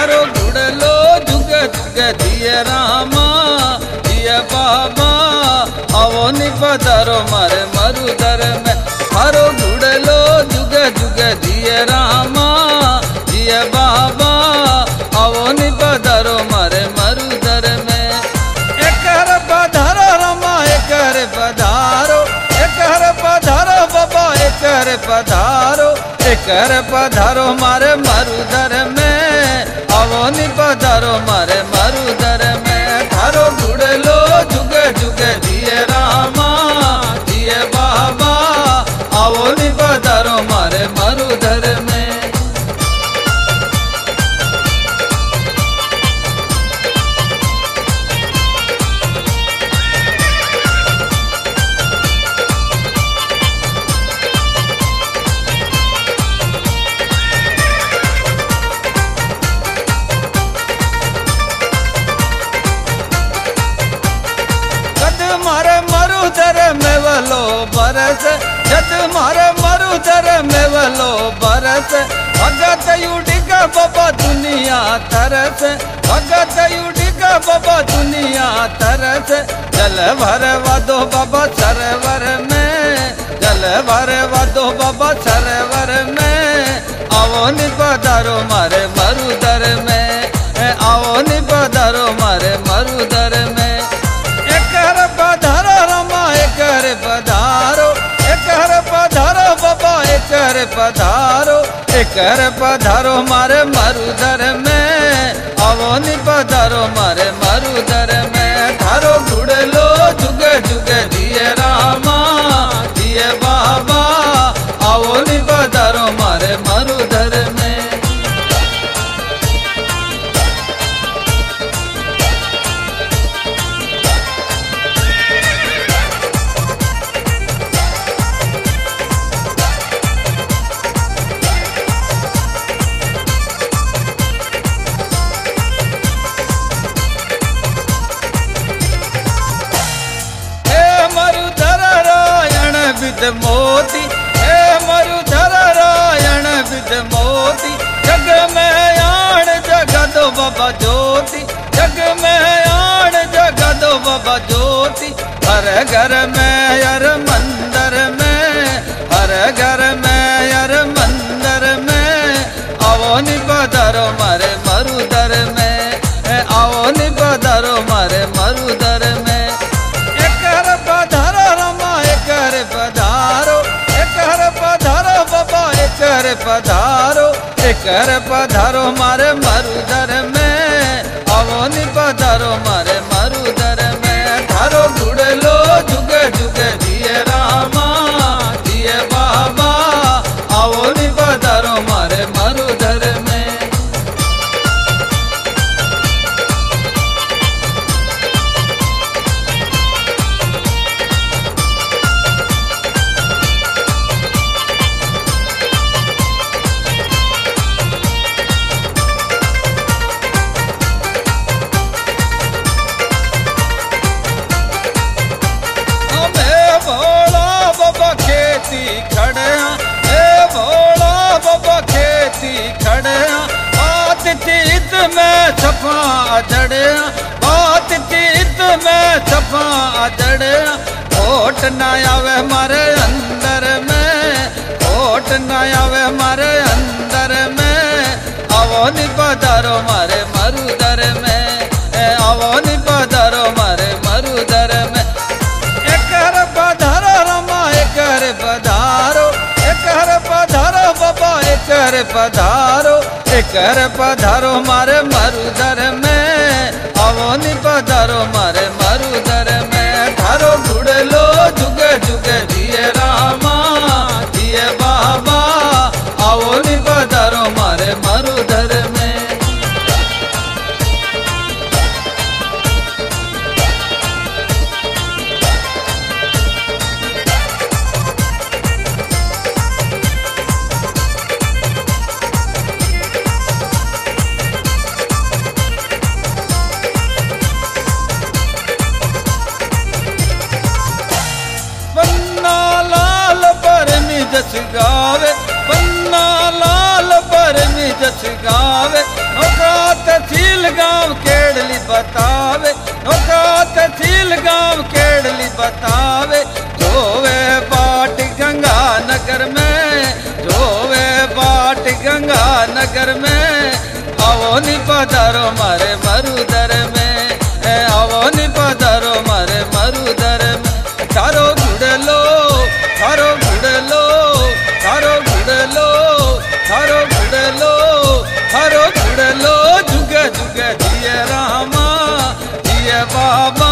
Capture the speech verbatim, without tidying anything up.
थारो गुड़लो जुग जुग दिए रामा दिए बाबा आवो नि पधारो मारे मरुदर में। थारो गुड़लो जुग जुग दिए रामा दिए बाबा आवो नि पधारो मारे मरुदर में। एक हर पधारो रामा एक हर पधारो एक हर पधारो बाबा एक हर पधारो एक हर पधारो मारे मरुदर में आवो नि पधारो मारे मरुदर में। थारो गुड़लो जुग जुग दिए रामा दिए बाबा आवो नि पधारो मारे मरुदर में। मारे मरुदर में वलो बरस जद मारे मरुदर में वलो बरस भगत युडिका बाबा दुनिया तरस भगत युडिका बाबा दुनिया तरस जल भर वादो बाबा सरोवर में जल भर वादो बाबा सरोवर में। आवो नि पधारो मारे मरुदर में आवो नि पधारो मारे मरुदर में। एक हर पधारो रामा एक हर पधारो एक हर पधारो बाबा एक हर पधारो एक हर पधारो मारे मरुदर में आवो नि पधारो मारे मरुदर में। थारो गुड़लो जुग जुग दिए रामा दिए बाबा आवो नि पधारो मारे मरुदर में। विद मोती हे मरुधर रायण विद मोती जग में आण जगदो बाबा ज्योति जग में आण जगदो बाबा ज्योति। हर घर में यार मंदिर में हर घर में यार मंदिर में आवो नि पधारो मारे मरुदर में आवो नि पधारो मारे मरुदर में। एक हर पधारो रामा एक हर पधारो एक हर पधारो बाबा एक हर पधारो एक हर पधारो मारे मरुदर में आवो नि पधारो मारे मरुदर में। थारो गुड़लो जुग जुग दिए रामा दिए बाबा आवो नि पधारो मारे मरुदर में। खड़े हे भोला बाबा खेती खड़े बात चीत में छपा जड़े बात चीत में छपा जड़े। खोट न आवे मारे अंदर में खोट न आवे मारे अंदर में आवो नि पधारो मारे मरुदर में आवो नि पधारो मारे मरुदर में। एक हर पधारो रामा एक हर पधारो एक हर पधारो बाबा एक हर पधारो एक हर पधारो मारे मरुदर में आवो नि पधारो मारे मरुदर में। थारो गुड़लो जुग जुग दिए रामा दिए बाबा आवो नि पधारो मारे मरुदर में। जस गावे पन्ना लाल पर जस गावे नौका नि पधारो मारे मरुदर में, ए आवो नि पधारो मारे मरुदर में। थारो घुड़लो थारो घुड़लो थारो घुड़लो थारो घुड़लो थारो घुड़लो जुगे जुगे जिये रामा जिये बाबा